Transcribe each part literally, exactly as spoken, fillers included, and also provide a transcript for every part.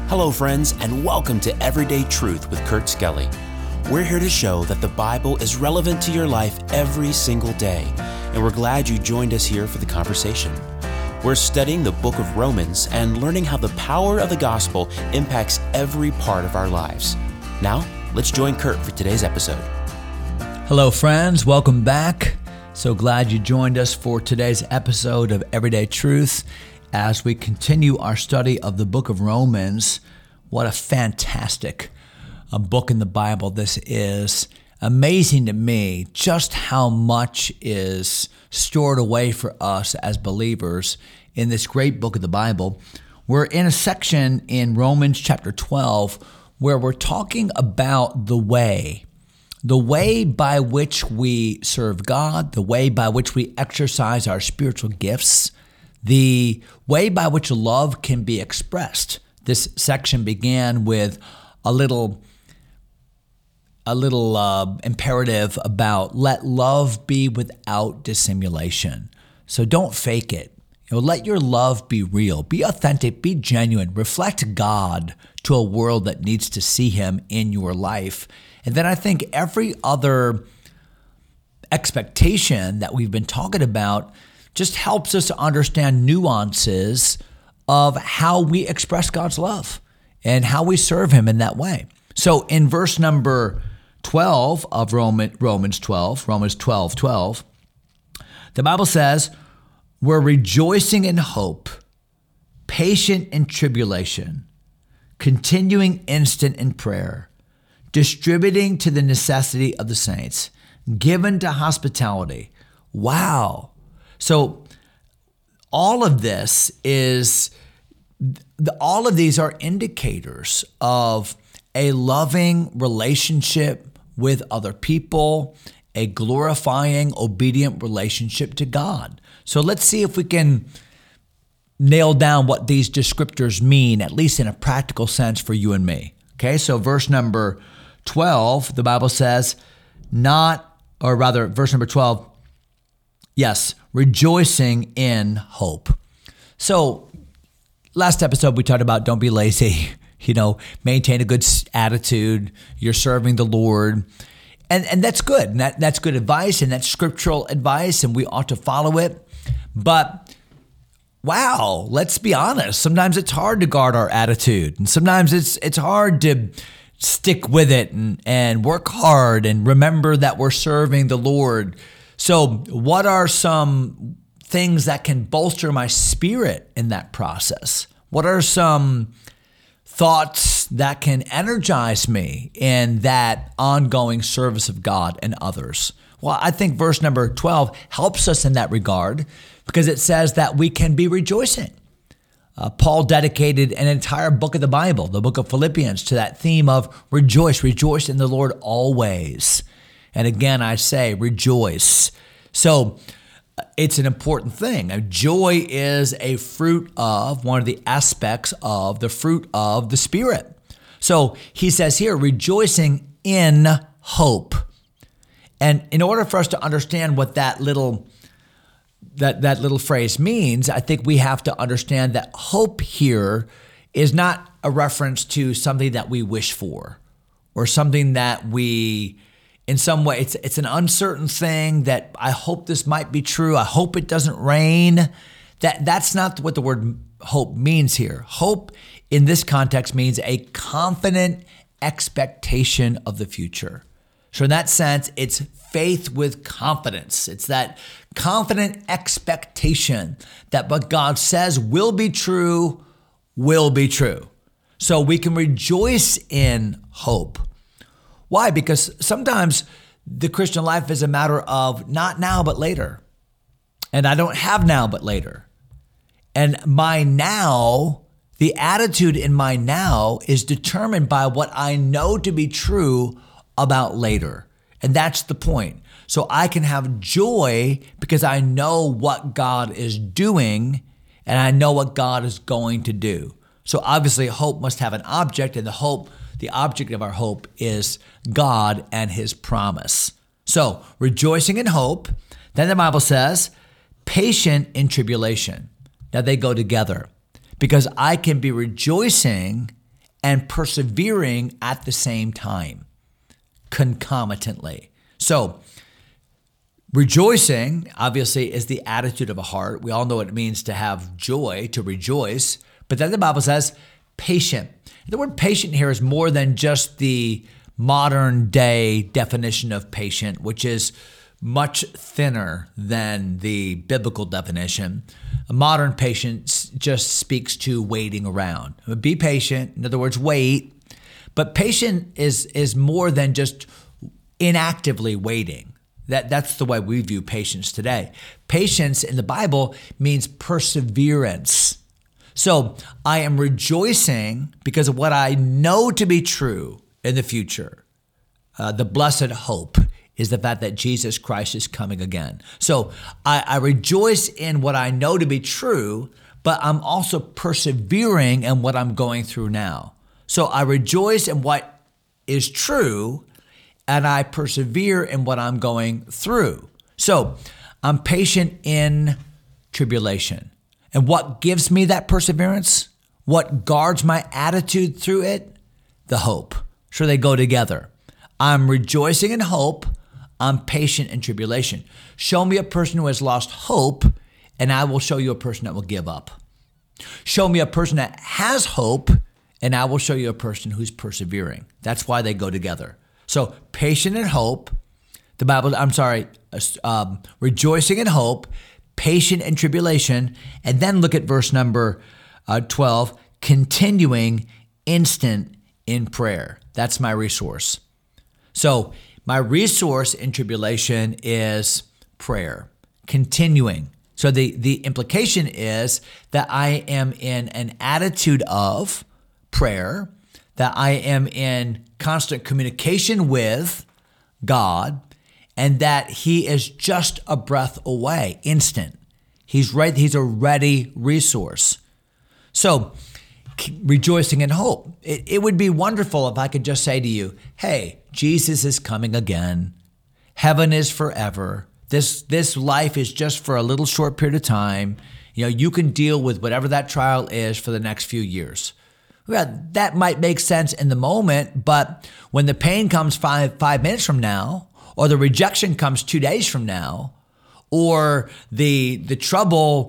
Hello, friends, and welcome to Everyday Truth with Kurt Skelly. We're here to show that the Bible is relevant to your life every single day, and we're glad you joined us here for the conversation. We're studying the book of Romans and learning how the power of the gospel impacts every part of our lives. Now, let's join Kurt for today's episode. Hello, friends. Welcome back. So glad you joined us for today's episode of Everyday Truth as we continue our study of the book of Romans. What a fantastic a book in the Bible this is. Amazing to me just how much is stored away for us as believers in this great book of the Bible. We're in a section in Romans chapter twelve where we're talking about the way. The way by which we serve God, the way by which we exercise our spiritual gifts, the way by which love can be expressed. This section began with a little, a little uh, imperative about let love be without dissimulation. So don't fake it. You know, let your love be real, be authentic, be genuine, reflect God to a world that needs to see Him in your life. And then I think every other expectation that we've been talking about just helps us to understand nuances of how we express God's love and how we serve Him in that way. So in verse number twelve of Roman, Romans twelve, Romans twelve, twelve, the Bible says, we're rejoicing in hope, patient in tribulation, continuing instant in prayer, distributing to the necessity of the saints, given to hospitality. Wow. So all of this is, all of these are indicators of a loving relationship with other people, a glorifying, obedient relationship to God. So let's see if we can nail down what these descriptors mean, at least in a practical sense for you and me. Okay, so verse number twelve, the Bible says, not, or rather, verse number twelve, yes, rejoicing in hope. So last episode, we talked about don't be lazy, you know, maintain a good attitude. You're serving the Lord. And and that's good. And that, that's good advice, and that's scriptural advice, and we ought to follow it. But wow, let's be honest. Sometimes it's hard to guard our attitude. And sometimes it's it's hard to stick with it and, and work hard and remember that we're serving the Lord. So what are some things that can bolster my spirit in that process? What are some thoughts that can energize me in that ongoing service of God and others? Well, I think verse number twelve helps us in that regard because it says that we can be rejoicing. Uh, Paul dedicated an entire book of the Bible, the book of Philippians, to that theme of rejoice, rejoice in the Lord always. And again, I say rejoice. So it's an important thing. Joy is a fruit of, one of the aspects of the fruit of the Spirit. So he says here, rejoicing in hope. And in order for us to understand what that little that, that little phrase means, I think we have to understand that hope here is not a reference to something that we wish for or something that we, in some way, it's it's an uncertain thing that I hope this might be true. I hope it doesn't rain. That That's not what the word hope means here. Hope in this context means a confident expectation of the future. So in that sense, it's faith with confidence. It's that confident expectation that what God says will be true, will be true. So we can rejoice in hope. Why? Because sometimes the Christian life is a matter of not now, but later. And I don't have now, but later. And my now, the attitude in my now is determined by what I know to be true about later. And that's the point. So I can have joy because I know what God is doing and I know what God is going to do. So obviously hope must have an object, and the hope, the object of our hope is God and His promise. So rejoicing in hope. Then the Bible says, patient in tribulation. Now they go together because I can be rejoicing and persevering at the same time, concomitantly. So rejoicing, obviously, is the attitude of a heart. We all know what it means to have joy, to rejoice. But then the Bible says patient. The word patient here is more than just the modern day definition of patient, which is much thinner than the biblical definition. A modern patient just speaks to waiting around. Be patient, in other words, wait. But patient is is more than just inactively waiting. That, that's the way we view patience today. Patience in the Bible means perseverance. So I am rejoicing because of what I know to be true in the future. Uh, the blessed hope is the fact that Jesus Christ is coming again. So I, I rejoice in what I know to be true, but I'm also persevering in what I'm going through now. So I rejoice in what is true, and I persevere in what I'm going through. So I'm patient in tribulation. And what gives me that perseverance? What guards my attitude through it? The hope. Sure, they go together. I'm rejoicing in hope. I'm patient in tribulation. Show me a person who has lost hope, and I will show you a person that will give up. Show me a person that has hope, and I will show you a person who's persevering. That's why they go together. So patient in hope, the Bible, I'm sorry, um, rejoicing in hope, patient in tribulation, and then look at verse number uh, twelve, continuing instant in prayer. That's my resource. So my resource in tribulation is prayer, continuing. So the, the implication is that I am in an attitude of prayer, that I am in constant communication with God, and that he is just a breath away, instant. He's right, he's a ready resource. So rejoicing in hope. It, it would be wonderful if I could just say to you, hey, Jesus is coming again. Heaven is forever. This, this life is just for a little short period of time. You know, you can deal with whatever that trial is for the next few years. Well, that might make sense in the moment, but when the pain comes five, five minutes from now, or the rejection comes two days from now, or the, the trouble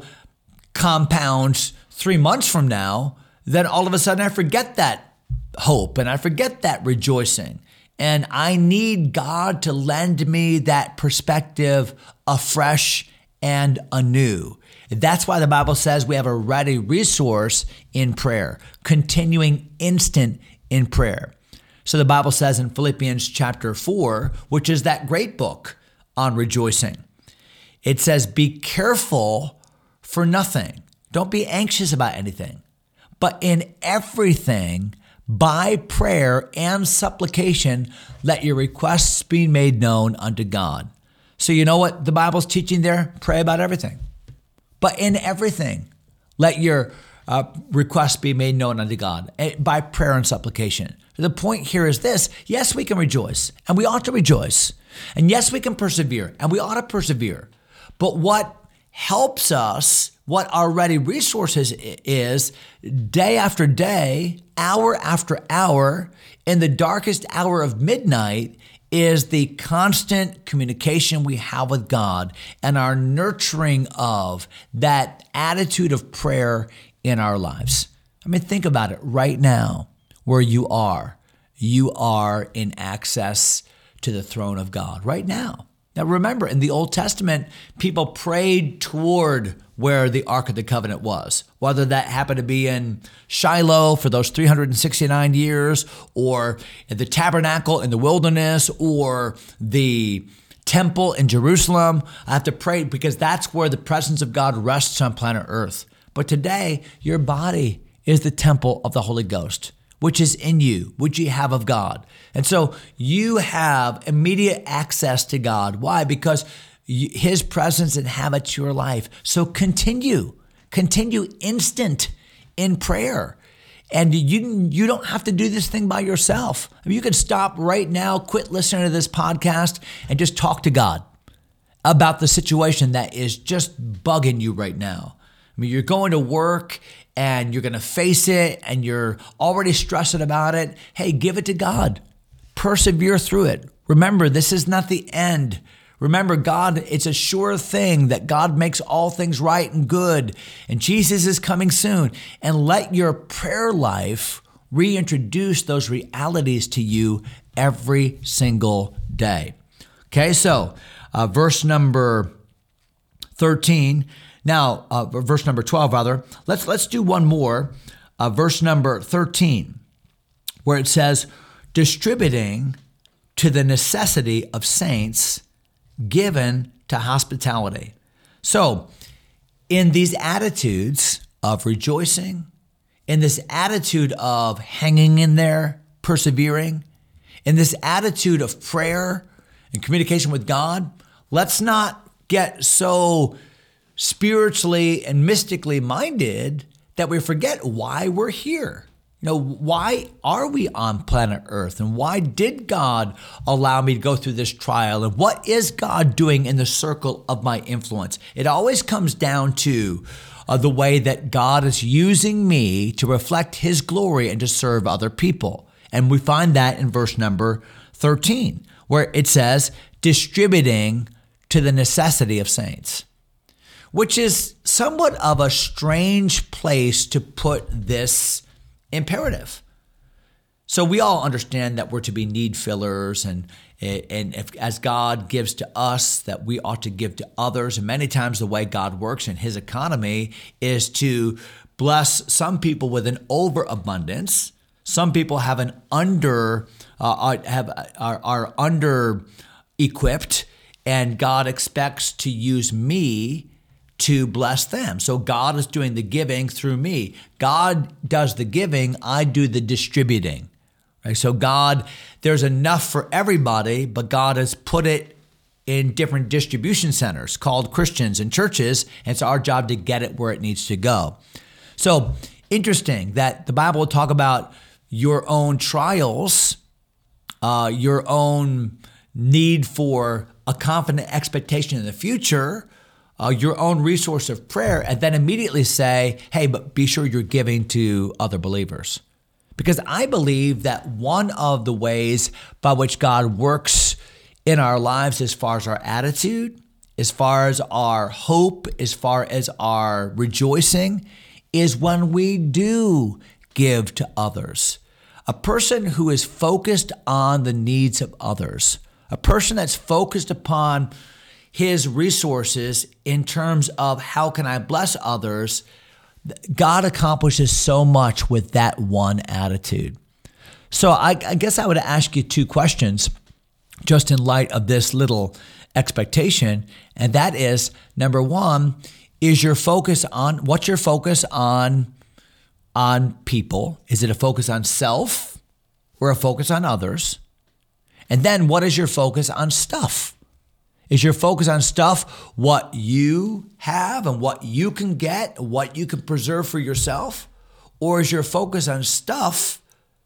compounds three months from now, then all of a sudden I forget that hope and I forget that rejoicing. And I need God to lend me that perspective afresh and anew. That's why the Bible says we have a ready resource in prayer, continuing instant in prayer. So the Bible says in Philippians chapter four, which is that great book on rejoicing, it says, be careful for nothing. Don't be anxious about anything, but in everything, by prayer and supplication, let your requests be made known unto God. So you know what the Bible's teaching there? Pray about everything. But in everything, let your uh, requests be made known unto God by prayer and supplication. The point here is this. Yes, we can rejoice, and we ought to rejoice. And yes, we can persevere, and we ought to persevere. But what helps us, what our ready resources is, day after day, hour after hour, in the darkest hour of midnight, is the constant communication we have with God and our nurturing of that attitude of prayer in our lives. I mean, think about it right now where you are. You are in access to the throne of God right now. Now, remember, in the Old Testament, people prayed toward where the Ark of the Covenant was, whether that happened to be in Shiloh for those three hundred sixty-nine years, or in the tabernacle in the wilderness, or the temple in Jerusalem. I have to pray because that's where the presence of God rests on planet Earth. But today, your body is the temple of the Holy Ghost, which is in you, which you have of God. And so you have immediate access to God. Why? Because his presence inhabits your life. So continue, continue instant in prayer. And you, you don't have to do this thing by yourself. I mean, you could stop right now, quit listening to this podcast, and just talk to God about the situation that is just bugging you right now. I mean, you're going to work and you're going to face it and you're already stressing about it. Hey, give it to God. Persevere through it. Remember, this is not the end. Remember, God, it's a sure thing that God makes all things right and good, and Jesus is coming soon. And let your prayer life reintroduce those realities to you every single day. Okay, so uh, verse number thirteen. Now, uh, verse number twelve, rather. Let's let's do one more. Uh, verse number thirteen, where it says, distributing to the necessity of saints, given to hospitality. So, in these attitudes of rejoicing, in this attitude of hanging in there, persevering, in this attitude of prayer and communication with God, let's not get so spiritually and mystically minded that we forget why we're here. You know, why are we on planet Earth? And why did God allow me to go through this trial? And what is God doing in the circle of my influence? It always comes down to uh, the way that God is using me to reflect his glory and to serve other people. And we find that in verse number thirteen, where it says, distributing to the necessity of saints, which is somewhat of a strange place to put this imperative. So we all understand that we're to be need fillers, and and if, as God gives to us, that we ought to give to others. And many times the way God works in his economy is to bless some people with an overabundance. Some people have an under uh, have are, are under equipped, and God expects to use me to bless them. So God is doing the giving through me. God does the giving, I do the distributing. Right? So God, there's enough for everybody, but God has put it in different distribution centers called Christians and churches, and it's our job to get it where it needs to go. So interesting that the Bible will talk about your own trials, uh, your own need for a confident expectation in the future, Uh, your own resource of prayer, and then immediately say, hey, but be sure you're giving to other believers. Because I believe that one of the ways by which God works in our lives as far as our attitude, as far as our hope, as far as our rejoicing, is when we do give to others. A person who is focused on the needs of others, a person that's focused upon his resources in terms of how can I bless others, God accomplishes so much with that one attitude. So I, I guess I would ask you two questions just in light of this little expectation. And that is, number one, is your focus on, what's your focus on, on people? Is it a focus on self or a focus on others? And then what is your focus on stuff? Is your focus on stuff what you have and what you can get, what you can preserve for yourself? Or is your focus on stuff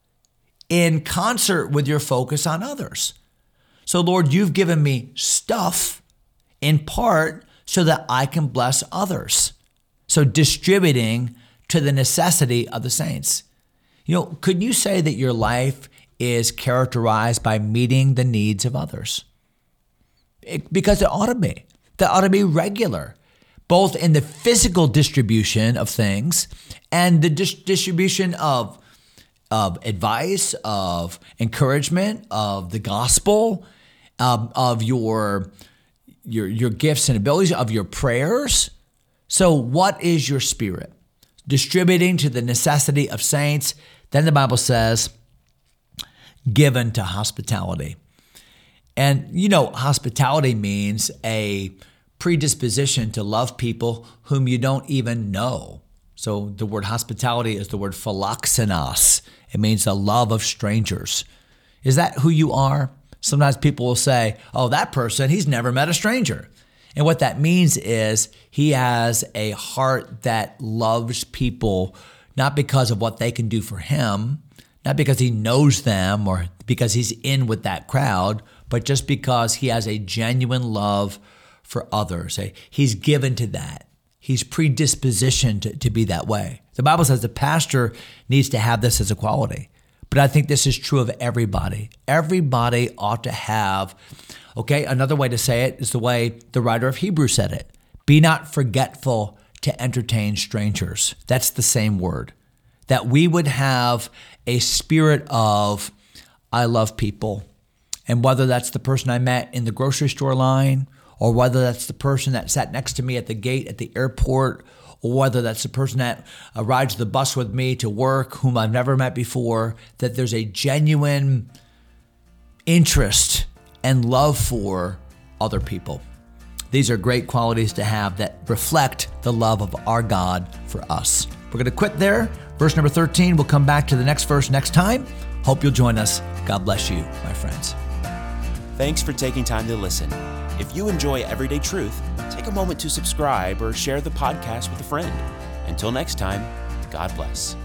in concert with your focus on others? So Lord, you've given me stuff in part so that I can bless others. So distributing to the necessity of the saints. You know, could you say that your life is characterized by meeting the needs of others? It, because it ought to be. That ought to be regular, both in the physical distribution of things and the dis- distribution of, of advice, of encouragement, of the gospel, um, of your, your, your gifts and abilities, of your prayers. So what is your spirit? Distributing to the necessity of saints. Then the Bible says, given to hospitality. And, you know, hospitality means a predisposition to love people whom you don't even know. So the word hospitality is the word philoxenos. It means the love of strangers. Is that who you are? Sometimes people will say, oh, that person, he's never met a stranger. And what that means is he has a heart that loves people, not because of what they can do for him, not because he knows them or because he's in with that crowd, but just because he has a genuine love for others. He's given to that. He's predispositioned to, to be that way. The Bible says the pastor needs to have this as a quality. But I think this is true of everybody. Everybody ought to have, okay, another way to say it is the way the writer of Hebrews said it. Be not forgetful to entertain strangers. That's the same word. That we would have a spirit of, I love people. And whether that's the person I met in the grocery store line, or whether that's the person that sat next to me at the gate at the airport, or whether that's the person that uh, rides the bus with me to work, whom I've never met before, that there's a genuine interest and love for other people. These are great qualities to have that reflect the love of our God for us. We're going to quit there. Verse number thirteen, we'll come back to the next verse next time. Hope you'll join us. God bless you, my friends. Thanks for taking time to listen. If you enjoy Everyday Truth, take a moment to subscribe or share the podcast with a friend. Until next time, God bless.